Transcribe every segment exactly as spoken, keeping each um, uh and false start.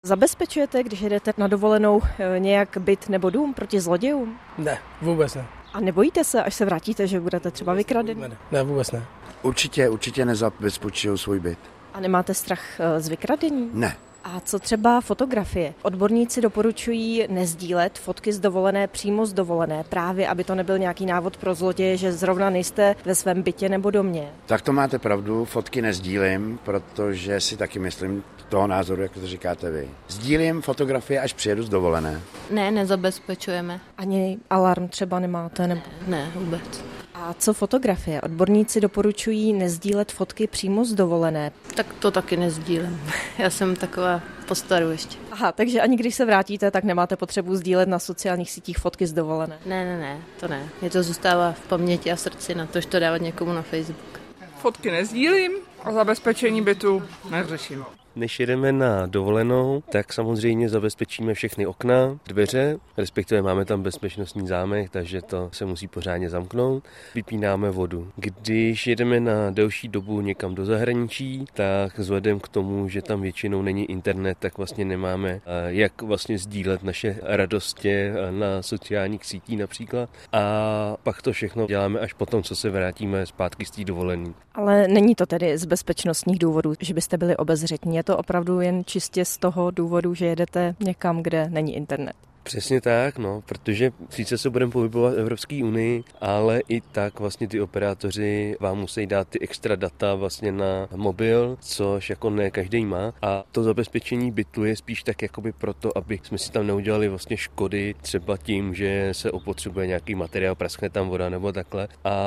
Zabezpečujete, když jedete na dovolenou, nějak byt nebo dům proti zlodějům? Ne, vůbec ne. A nebojíte se, až se vrátíte, že budete třeba vykradeni? Ne, ne, vůbec ne. Určitě, určitě nezabezpečuju svůj byt. A nemáte strach z vykradení? Ne. A co třeba fotografie? Odborníci doporučují nezdílet fotky z dovolené přímo z dovolené, právě aby to nebyl nějaký návod pro zloděje, že zrovna nejste ve svém bytě nebo domě. Tak to máte pravdu, fotky nezdílím, protože si taky myslím toho názoru, jak to říkáte vy. Sdílím fotografie, až přijedu z dovolené. Ne, nezabezpečujeme. Ani alarm třeba nemáte? Nebo... Ne, ne, vůbec. A co fotografie? Odborníci doporučují nezdílet fotky přímo z dovolené. Tak to taky nezdílím. Já jsem taková postaru ještě. Aha, takže ani když se vrátíte, tak nemáte potřebu sdílet na sociálních sítích fotky z dovolené. Ne, ne, ne, to ne. Mě to zůstává v paměti a srdci, na to, že to dávat někomu na Facebook. Fotky nezdílím a zabezpečení bytu neřeším. Než jedeme na dovolenou, tak samozřejmě zabezpečíme všechny okna, dveře, respektive máme tam bezpečnostní zámek, takže to se musí pořádně zamknout. Vypínáme vodu. Když jedeme na delší dobu někam do zahraničí, tak vzhledem k tomu, že tam většinou není internet, tak vlastně nemáme jak vlastně sdílet naše radosti na sociálních sítích například. A pak to všechno děláme až potom, co se vrátíme zpátky z té dovolené. Ale není to tedy z bezpečnostních důvodů, že byste byli obezřetní. Je to opravdu jen čistě z toho důvodu, že jedete někam, kde není internet. Přesně tak, no, protože sice se budeme pohybovat v Evropské unii, ale i tak vlastně ty operátoři vám musí dát ty extra data vlastně na mobil, což jako ne každý má. A to zabezpečení bytu je spíš tak jakoby proto, aby jsme si tam neudělali vlastně škody, třeba tím, že se opotřebuje nějaký materiál, praskne tam voda nebo takhle,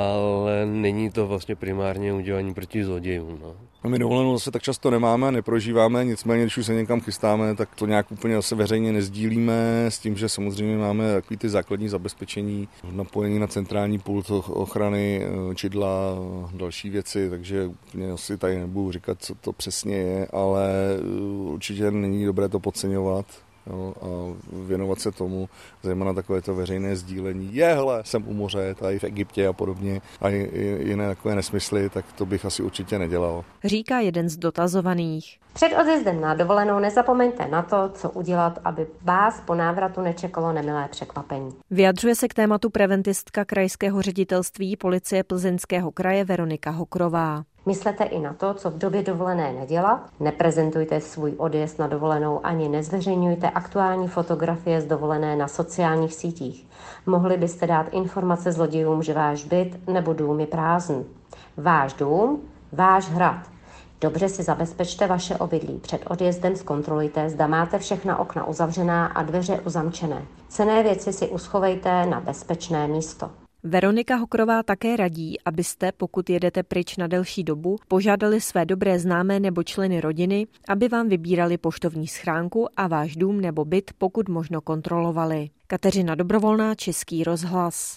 ale není to vlastně primárně udělání proti zlodějům, no. A my dovolenou zase tak často nemáme, neprožíváme, nicméně, když už se někam chystáme, tak to nějak úplně zase veřejně nezdílíme, s tím, že samozřejmě máme takový ty základní zabezpečení, napojení na centrální pult ochrany, čidla, další věci, takže úplně asi tady nebudu říkat, co to přesně je, ale určitě není dobré to podceňovat. Jo, a věnovat se tomu, zejména takové to veřejné sdílení. Jehle, jsem u moře, tady v Egyptě a podobně a jiné takové nesmysly, tak to bych asi určitě nedělal. Říká jeden z dotazovaných. Před odjezdem na dovolenou nezapomeňte na to, co udělat, aby vás po návratu nečekalo nemilé překvapení. Vyjadřuje se k tématu preventistka krajského ředitelství policie Plzeňského kraje Veronika Hokrová. Myslete i na to, co v době dovolené nedělat. Neprezentujte svůj odjezd na dovolenou ani nezveřejňujte aktuální fotografie z dovolené na sociálních sítích. Mohli byste dát informace zlodějům, že váš byt nebo dům je prázdný. Váš dům, váš hrad. Dobře si zabezpečte vaše obydlí. Před odjezdem zkontrolujte, zda máte všechna okna uzavřená a dveře uzamčené. Cenné věci si uschovejte na bezpečné místo. Veronika Hokrová také radí, abyste, pokud jedete pryč na delší dobu, požádali své dobré známé nebo členy rodiny, aby vám vybírali poštovní schránku a váš dům nebo byt pokud možno kontrolovali. Kateřina Dobrovolná, Český rozhlas.